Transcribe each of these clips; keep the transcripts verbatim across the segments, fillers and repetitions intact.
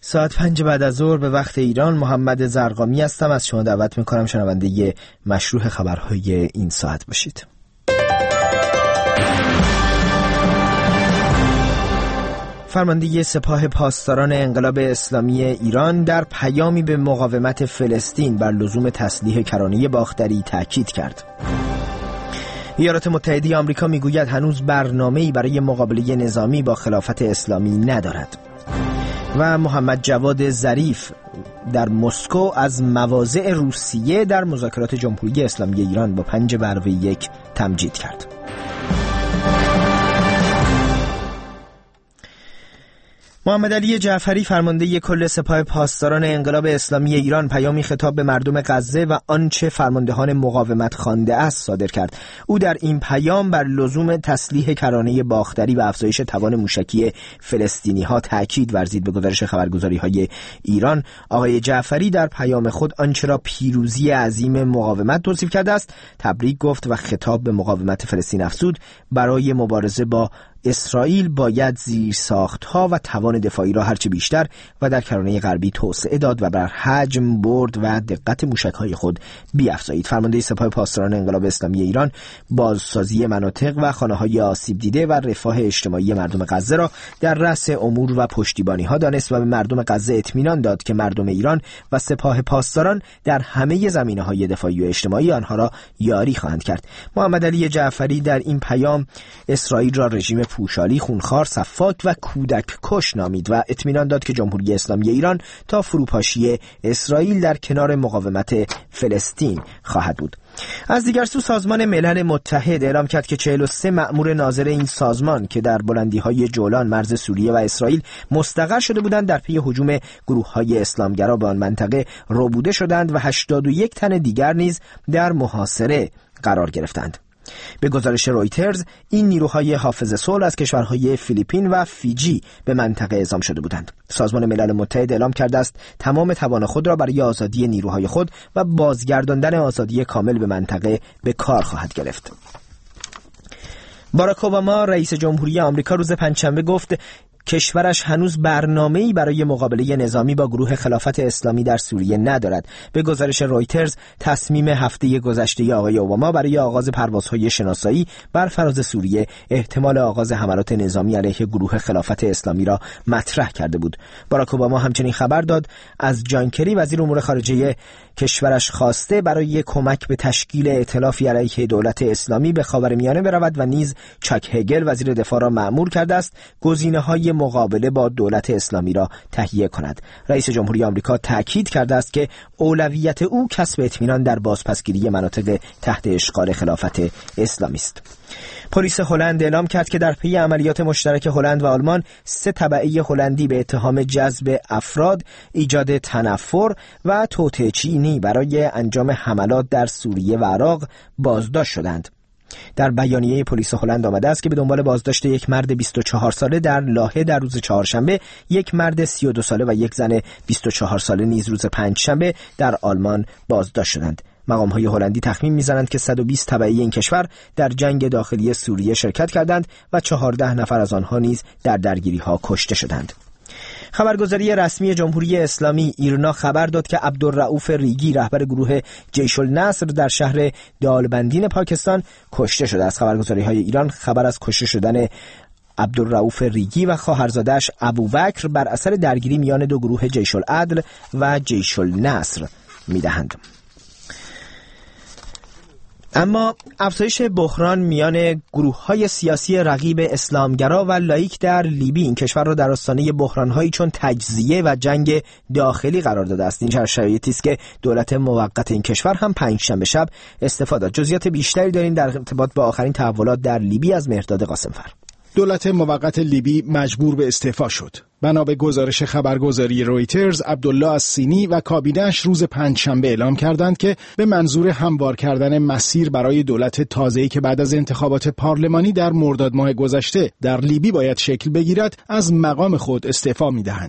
ساعت پنج بعد از ظهر به وقت ایران. محمد زرقامی هستم. از شما دعوت میکنم شنونده مشروع خبرهای این ساعت باشید. فرمانده سپاه پاسداران انقلاب اسلامی ایران در پیامی به مقاومت فلسطین بر لزوم تسلیح کرانه باختری تاکید کرد. ایالات متحده آمریکا میگوید هنوز برنامه‌ای برای مقابله نظامی با خلافت اسلامی ندارد. و محمد جواد ظریف در مسکو از مواضع روسیه در مذاکرات جمهوری اسلامی ایران با پنج به علاوه یک تمجید کرد. محمد علی جعفری فرمانده کل سپاه پاسداران انقلاب اسلامی ایران پیامی خطاب به مردم غزه و آنچه فرماندهان مقاومت خوانده است صادر کرد. او در این پیام بر لزوم تسلیح کرانه باختری و افزایش توان موشکی فلسطینی ها تاکید ورزید. به گزارش خبرگزاری های ایران، آقای جعفری در پیام خود آنچه را پیروزی عظیم مقاومت توصیف کرده است تبریک گفت و خطاب به مقاومت فلسطین افزود برای مبارزه با اسرائیل باید زیرساخت‌ها و توان دفاعی را هرچه بیشتر و در کرانه غربی توسعه داد و بر حجم، برد و دقت موشک‌های خود بیافزایید. فرمانده سپاه پاسداران انقلاب اسلامی ایران بازسازی مناطق و خانه‌های آسیب دیده و رفاه اجتماعی مردم غزه را در رأس امور و پشتیبانی‌ها دانست و به مردم غزه اطمینان داد که مردم ایران و سپاه پاسداران در همه زمینه‌های دفاعی و اجتماعی آنها را یاری خواهند کرد. محمد علی جعفری در این پیام اسرائیل را رژیم پوشالی، خونخوار، سفاک و کودک کش نامید و اطمینان داد که جمهوری اسلامی ایران تا فروپاشی اسرائیل در کنار مقاومت فلسطین خواهد بود. از دیگر سو سازمان ملل متحد اعلام کرد که چهل و سه مأمور ناظر این سازمان که در بلندی‌های جولان مرز سوریه و اسرائیل مستقر شده بودند در پی هجوم گروه‌های اسلامگرا به آن منطقه ربوده شدند و هشتاد و یک تن دیگر نیز در محاصره قرار گرفتند. به گزارش رویترز این نیروهای حافظ صلح از کشورهای فیلیپین و فیجی به منطقه اعزام شده بودند. سازمان ملل متحد اعلام کرده است تمام توان خود را برای آزادی نیروهای خود و بازگرداندن آزادی کامل به منطقه به کار خواهد گرفت. باراک اوباما رئیس جمهوری آمریکا روز پنجشنبه گفت کشورش هنوز برنامه‌ای برای مقابله نظامی با گروه خلافت اسلامی در سوریه ندارد. به گزارش رویترز تصمیم هفته گذشته آقای اوباما برای آغاز پروازهای شناسایی بر فراز سوریه احتمال آغاز حملات نظامی علیه گروه خلافت اسلامی را مطرح کرده بود. باراک اوباما همچنین خبر داد از جان کری وزیر امور خارجه کشورش خواسته برای کمک به تشکیل ائتلافی علیه دولت اسلامی به خاورمیانه برود و نیز چاک هگل وزیر دفاع را مأمور کرده است گزینه‌های مقابله با دولت اسلامی را تهیه کند. رئیس جمهوری آمریکا تاکید کرده است که اولویت او کسب اطمینان در بازپسگیری مناطق تحت اشغال خلافت اسلامی است. پلیس هلند اعلام کرد که در پی عملیات مشترک هلند و آلمان سه تبعه هلندی به اتهام جذب افراد، ایجاد تنفر و توطئه چینی برای انجام حملات در سوریه و عراق بازداشت شدند. در بیانیه پلیس هلند آمده است که به دنبال بازداشت یک مرد بیست و چهار ساله در لاهه در روز چهارشنبه، یک مرد سی و دو ساله و یک زن بیست و چهار ساله نیز روز پنجشنبه در آلمان بازداشت شدند. مقام‌های هلندی تخمین می‌زنند که صد و بیست تبعه این کشور در جنگ داخلی سوریه شرکت کردند و چهارده نفر از آنها نیز در درگیری‌ها کشته شدند. خبرگزاری رسمی جمهوری اسلامی ایرنا خبر داد که عبدالرؤوف ریگی رهبر گروه جیش النصر در شهر دالبندین پاکستان کشته شده است. خبرگزاری‌های ایران خبر از کشته شدن عبدالرؤوف ریگی و خواهرزاده‌اش ابوبکر بر اثر درگیری میان دو گروه جیش العدل و جیش النصر می‌دهند. اما افزایش بحران میان گروه‌های سیاسی رقیب اسلامگرا و لایک در لیبی این کشور را در آستانه بحران‌هایی چون تجزیه و جنگ داخلی قرار داده است. این چنین شرایطی است که دولت موقت این کشور هم پنجشنبه شب استعفا داد. جزئیات بیشتری داریم در ارتباط با آخرین تحولات در لیبی از مهرداد قاسمفر. دولت موقت لیبی مجبور به استعفا شد. بنا به گزارش خبرگزاری رویترز، عبدالله السینی و کابینه‌اش روز پنجشنبه اعلام کردند که به منظور هموار کردن مسیر برای دولت تازه‌ای که بعد از انتخابات پارلمانی در مرداد ماه گذشته در لیبی باید شکل بگیرد، از مقام خود استعفا می‌دهند.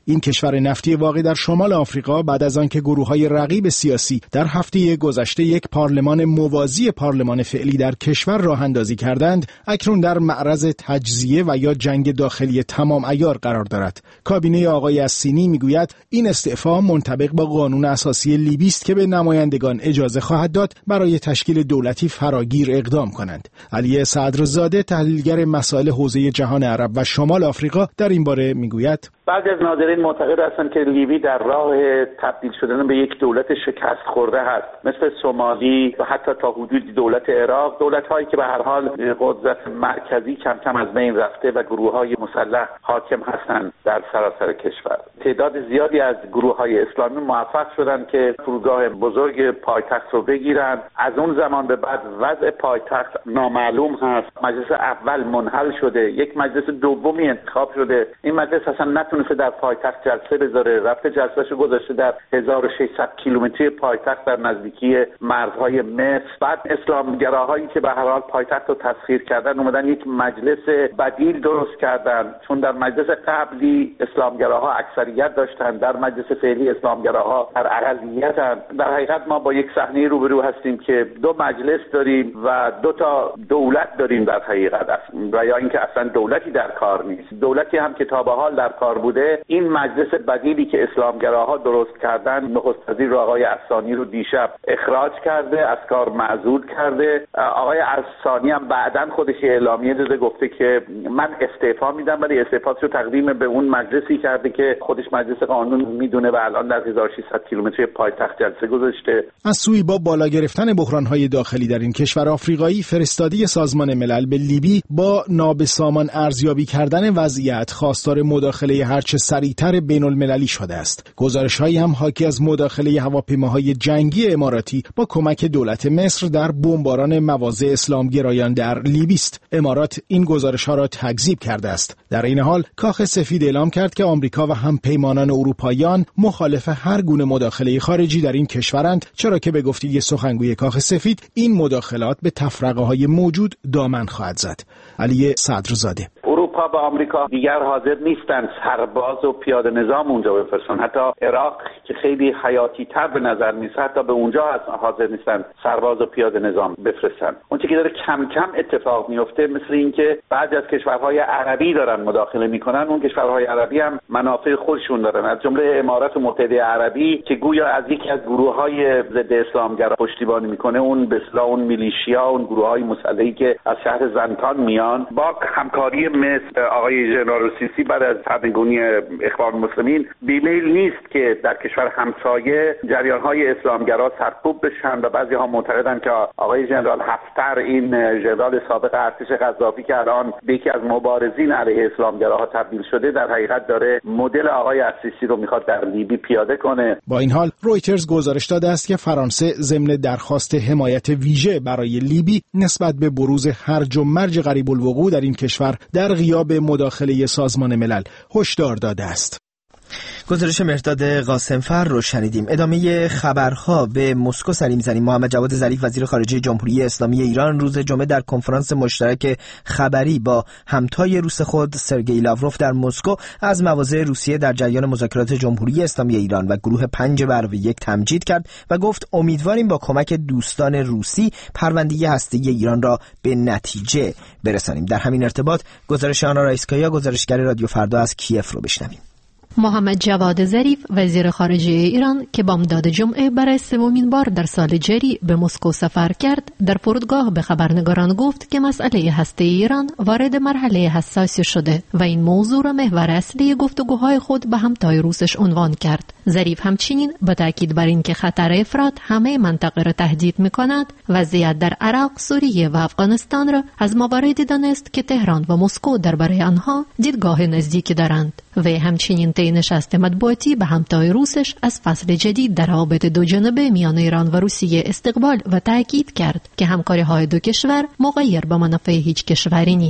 این کشور نفتی واقع در شمال آفریقا بعد از آنکه گروه‌های رقیب سیاسی در هفته گذشته یک پارلمان موازی پارلمان فعلی در کشور راه اندازی کردند، اکنون در معرض تجزیه و یا جنگ داخلی تمام عیار قرار دارد. کابینه آقای السینی میگوید این استعفا منطبق با قانون اساسی لیبی است که به نمایندگان اجازه خواهد داد برای تشکیل دولتی فراگیر اقدام کنند. علی صدرزاده، تحلیلگر مسائل حوزه جهان عرب و شمال آفریقا، در این باره میگوید بعضی از ناظرین معتقد هستند که لیبی در راه تبدیل شدن به یک دولت شکست خورده هست، مثل سومالی و حتی تا حدودی دولت عراق، دولت‌هایی که به هر حال قدرت مرکزی کم کم از بین رفته و گروه‌های مسلح حاکم هستند در سراسر کشور. تعداد زیادی از گروه‌های اسلامی موفق شدند که فرودگاه بزرگ پایتخت رو بگیرن. از اون زمان به بعد وضع پایتخت نامعلوم هست. مجلس اول منحل شده، یک مجلس دومی انتخاب شده. این مجلس اصلا نتونسته در پایتخت جلسه بذاره، رفته جلسه‌شو گذاشته در هزار و ششصد کیلومتری پایتخت در نزدیکی مرزهای مصر. بعد اسلامگراهایی که به هر حال پایتخت رو تسخیر کردن اومدن یک مجلس بدیل درست کردن، چون در مجلس قبلی اسلامگراها اکثریت داشتن، در مجلس فعلی اسلامگراها در اقلیتن. در حقیقت ما با یک صحنه روبرو هستیم که دو مجلس داریم و دو تا دولت داریم در حقیقت، و یا اینکه اصلا دولتی در کار نیست. دولتی هم که تا به حال در کار بوده، این مجلس بدیلی که اسلامگراها درست کردن، نخست وزیر آقای عصانی رو دیشب اخراج کرده، از کار معزول کرده. آقای عصانی هم بعداً خودش اعلامیه داده، گفته که من استعفا میدم، ولی استعفاشو تقدیم به اون مجلسی کرده که خودش مجلس قانون میدونه و الان در هزار و ششصد کیلومتری پایتخت جلسه گذاشته. از سوی با بالا گرفتن بحران‌های داخلی در این کشور آفریقایی، فرستادی سازمان ملل به لیبی با نابسامان ارزیابی کردن وضعیت خواستار مداخله هرچه سریعتر بین‌المللی شده است. گزارش‌هایی هم حاکی از مداخله هواپیماهای جنگی اماراتی با کمک دولت مصر در بمباران مواضع اسلامگرایان در لیبی است. امارات این گزارش‌ها را تکذیب کرده است. در این حال کاخ سفید اعلام کرد که آمریکا و همپیمانان اروپاییان مخالف هر گونه مداخله خارجی در این کشورند، چرا که به گفته سخنگوی کاخ سفید این مداخلات به تفرقه‌های موجود دامن خواهد زد. علی صدرزاده: اروپا و آمریکا دیگر حاضر نیستند سرباز و پیاده نظام اونجا بفرستن. حتی عراق که خیلی حیاتی تر به نظر میاد، حتی به اونجا حاضر نیستند سرباز و پیاده نظام بفرستن. اون چیزی که داره کم کم اتفاق میفته، مثل اینکه بعضی از کشورهای عربی دارن مداخله میکنن. اون کشورهای عربی هم منافع خودشون دارن، از جمله امارات متحده عربی که گویا از یکی از گروه‌های ضد اسلامگرا پشتیبانی میکنه، اون به اصطلاح اون میلیشیا، اون گروه‌های مسلحی که از شهر زنتان میان، با همکاری مصر آقای ژنرال السیسی بعد از سرنگونی اخوان المسلمین بیمیل نیست که در کشور همسایه جریان‌های اسلامگرا سرکوب بشن و بعضی‌ها معتقدند که آقای ژنرال حفتر، این ژنرال سابق ارتش قذافی که الان به یکی از مبارزین علیه اسلامگراها تبدیل شده، در حقیقت داره مدل آقای السیسی رو میخواد در لیبی پیاده کنه. با این حال رویترز گزارش داده است که فرانسه ضمن درخواست حمایت ویژه برای لیبی نسبت به بروز هرج و مرج قریب الوقوع در این کشور در غیاب مداخله سازمان ملل هشدار داده است. گزارش مهرداد قاسمفر رو شنیدیم. ادامه خبرها به مسکو سری می‌زنیم. محمد جواد ظریف وزیر خارجه جمهوری اسلامی ایران روز جمعه در کنفرانس مشترک خبری با همتای روس خود سرگئی لاوروف در مسکو از مواضع روسیه در جریان مذاکرات جمهوری اسلامی ایران و گروه پنج برابر یک تمجید کرد و گفت امیدواریم با کمک دوستان روسی پرونده هسته‌ای ایران را به نتیجه برسانیم. در همین ارتباط گزارش آنا رایسکایا، گزارشگر رادیو فردا از کیف رو بشنویم. محمد جواد ظریف وزیر خارجه ایران که بامداد جمعه برای سومین بار در سال جاری به مسکو سفر کرد، در فرودگاه به خبرنگاران گفت که مسئله هسته ایران وارد مرحله حساسی شده و این موضوع را محور اصلی گفتگوهای خود به همتای روسش عنوان کرد. ظریف همچنین با تاکید بر اینکه خطر افراط همه منطقه را تهدید می‌کند، وضعیت در عراق، سوریه و افغانستان را از مواردی دانست که تهران و مسکو درباره آنها دیدگاه نزدیکی دارند. و همچنین طی نشست مطبوعاتی به همتای روسش از فصل جدید در روابط دو جانبه میان ایران و روسیه استقبال و تاکید کرد که همکاری‌های دو کشور مغایر به منافع هیچ کشوری نیست.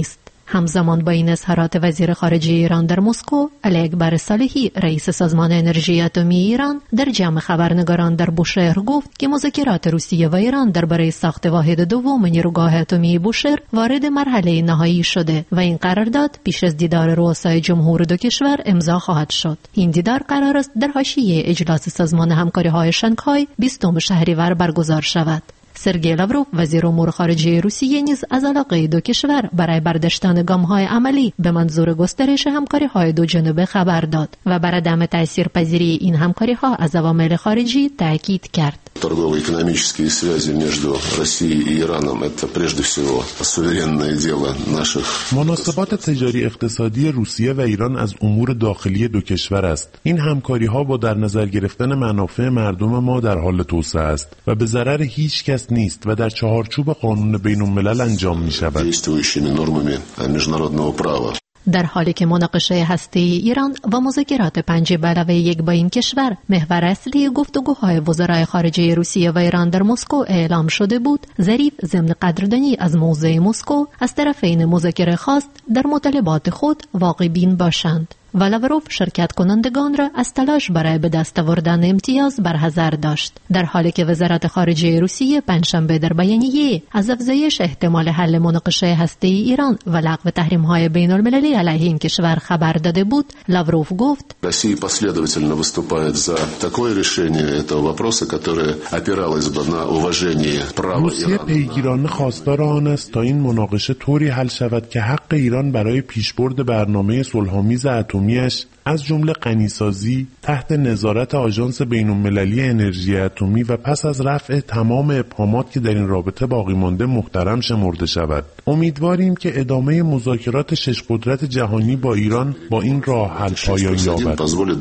همزمان با این اظهارات وزیر خارجه ایران در مسکو، علی اکبر صالحی رئیس سازمان انرژی اتمی ایران در جمع خبرنگاران در بوشهر گفت که مذاکرات روسیه و ایران درباره ساخت واحد دوم نیروگاه اتمی بوشهر وارد مرحله نهایی شده و این قرارداد پیش از دیدار رؤسای جمهور دو کشور امضا خواهد شد. این دیدار قرار است در حاشیه اجلاس سازمان همکاری‌های شانگهای بیستم شهریور برگزار شود. سرگئی لاوروف وزیر امور خارجه روسیه نیز از علاقه دو کشور برای برداشتن گام‌های عملی به منظور گسترش همکاری‌های دو جانبه خبر داد و بر عدم تأثیرپذیری این همکاری‌ها از عوامل خارجی تأکید کرد. Торгово-экономические связи между Россией и Ираном – это прежде всего суверенное дело наших. مناسبات تجاری اقتصادی روسیه و ایران از امور داخلی دو کشور است. این همکاری‌ها با در نظر گرفتن منافع مردم ما در حال توسعه است و به ضرر هیچ کس نیست و در چهارچوب قانون بین‌الملل انجام می‌شود. Действующими нормами международного права. در حالی که مناقشه هسته‌ای ایران و مذاکرات پنج به علاوه یک با این کشور محور اصلی گفتگوهای وزرای خارجه روسیه و ایران در مسکو اعلام شده بود، ظریف ضمن قدردانی از موضع مسکو از طرفین مذاکره خواست در مطالبات خود واقع بین باشند. و لاوروف شرکت کنندگان را از تلاش برای به دست آوردن امتیاز برحذر داشت، در حالی که وزارت خارجه روسیه پنجشنبه در بیانیه از افزایش احتمال حل مناقشه هسته‌ای ایران و لغو تحریم‌های بین‌المللی علیه این کشور خبر داده بود. لاوروف گفت: Россия последовательно выступает за такое решение этого вопроса, которое опиралось бы на уважение права روسیه پیگیرانه خواستار آن است تا این مناقشه طوری حل شود که حق ایران برای پیشبرد برنامه صلح‌آمیز اتمی از جمله غنیسازی تحت نظارت آژانس بین‌المللی انرژی اتمی و پس از رفع تمام ابهامات که در این رابطه باقی مانده محترم شمرده شود. امیدواریم که ادامه مذاکرات شش قدرت جهانی با ایران با این راه حل پایان یابد.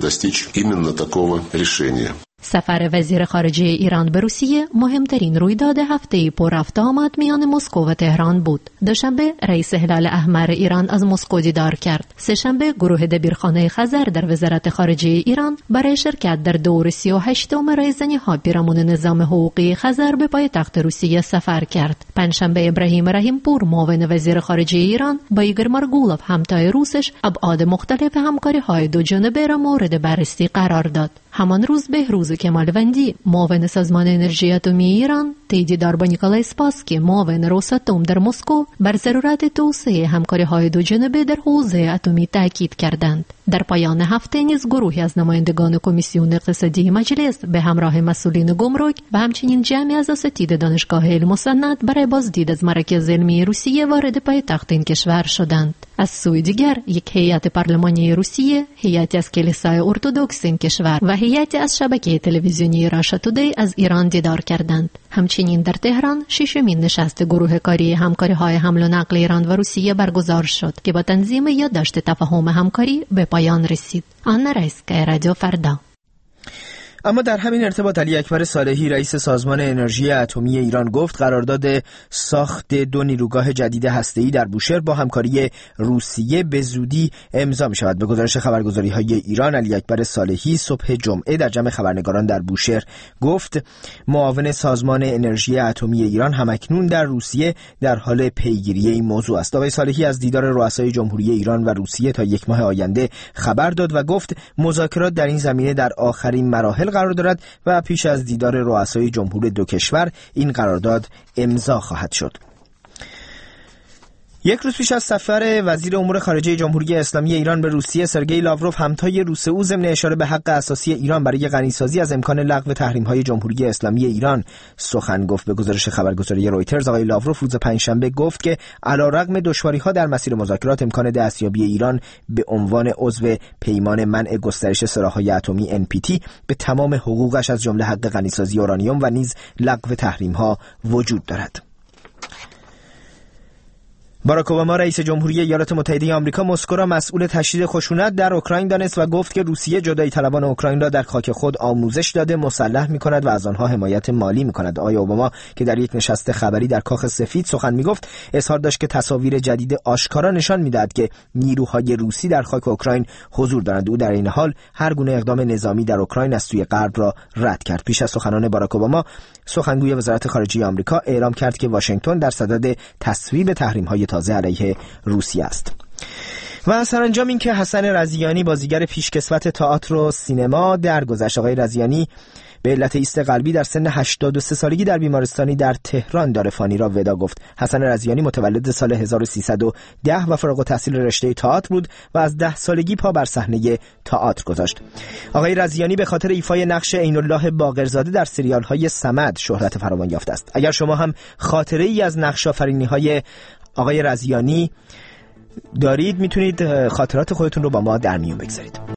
سفر وزیر خارجه ایران به روسیه مهمترین رویداد هفته پر رفت آمد میان مسکو و تهران بود. دوشنبه رئیس هلال احمر ایران از مسکو دیدار کرد. سه‌شنبه گروه دبیرخانه خزر در وزارت خارجه ایران برای شرکت در دور سی و هشتم رایزنی‌ها پیرامون نظام حقوقی خزر به پایتخت روسیه سفر کرد. پنجشنبه ابراهیم رحیمپور معاون وزیر خارجه ایران با ایگور مارگولوف همتای روسش ابعاد مختلف همکاری‌های دو جانبه را مورد بررسی قرار داد. همان روز بهروز کمالوندی معاون سازمان انرژی اتمی ایران طی دیدار با نیکولای اسپاسکی معاون روساتوم در مسکو بر ضرورت توسعه همکاری‌های دو جانبه در حوزه اتمی تاکید کردند. در پایان هفته نیز گروهی از نمایندگان کمیسیون اقتصادی مجلس به همراه مسئولین گمرک و همچنین جمعی از اساتید دانشگاه علم و صنعت برای بازدید از مراکز علمی روسیه وارد پایتخت این کشور شدند. از سوی دیگر یک هیئت پارلمانی روسیه، هیئتی از کلیسای ارتدوکس این کشور و هیئتی از شبکه تلویزیونی راشا تودی از ایران دیدار کردند. همچنین در تهران ششمین نشست گروه کاری همکاری‌های حمل و نقل ایران و روسیه برگزار شد که با تنظیم یادداشت تفاهم همکاری به پایان رسید. آن رئیسکای رادیو فردا. اما در همین ارتباط علی اکبر صالحی رئیس سازمان انرژی اتمی ایران گفت قرارداد ساخت دو نیروگاه جدید هسته‌ای در بوشهر با همکاری روسیه به زودی امضا می شود. به گزارش خبرگزاری‌های ایران، علی اکبر صالحی صبح جمعه در جمع خبرنگاران در بوشهر گفت معاون سازمان انرژی اتمی ایران همکنون در روسیه در حال پیگیری این موضوع است. آقای صالحی از دیدار رؤسای جمهوری ایران و روسیه تا یک ماه آینده خبر داد و گفت مذاکرات در این زمینه در آخرین مراحل قرار دارد و پیش از دیدار رؤسای جمهور دو کشور این قرارداد امضا خواهد شد. یک روز پیش از سفر وزیر امور خارجه جمهوری اسلامی ایران به روسیه، سرگئی لاوروف همتای روس او ضمن اشاره به حق اساسی ایران برای غنیسازی از امکان لغو تحریم‌های جمهوری اسلامی ایران سخن گفت. به گزارش خبرگزاری رویترز، آقای لاوروف روز پنجشنبه گفت که علیرغم دشواری‌ها در مسیر مذاکرات، امکان دستیابی ایران به عنوان عضو پیمان منع گسترش سلاح‌های اتمی ان پی تی به تمام حقوقش از جمله حق غنیسازی اورانیوم و نیز لغو تحریم‌ها وجود دارد. باراک اوباما رئیس جمهوری ایالات متحده آمریکا مسکو را مسئول تشدید خشونت در اوکراین دانست و گفت که روسیه جدایی طلبان اوکراین را در خاک خود آموزش داده، مسلح می‌کند و از آنها حمایت مالی می‌کند. آقای اوباما که در یک نشست خبری در کاخ سفید سخن می‌گفت، اظهار داشت که تصاویر جدید آشکارا نشان می‌دهد که نیروهای روسی در خاک اوکراین حضور دارند. او در این حال هر گونه اقدام نظامی در اوکراین از سوی غرب را رد کرد. پیش از سخنان باراک اوباما، سخنگوی وزارت خارجه آمریکا اعلام کرد که واشنگتن در صدد تصویب تحریم‌های تازه علیه روسیه است. و سرانجام این که حسن رضیانی بازیگر پیشکسوت تئاتر و سینما درگذشت. آقای رضیانی به علت ایست قلبی در سن هشتاد و سه سالگی در بیمارستانی در تهران دار فانی را ودا گفت. حسن رضیانی متولد سال هزار و سیصد و ده و فارغ التحصیل رشته تئاتر بود و از ده سالگی پا بر صحنه تئاتر گذاشت. آقای رضیانی به خاطر ایفای نقش عین الله باقرزاده در سریال‌های صمد شهرت فراوان یافته است. اگر شما هم خاطره ای از نقش آفرینی‌های آقای رضیانی دارید، میتونید خاطرات خودتون رو با ما در میون بگذارید.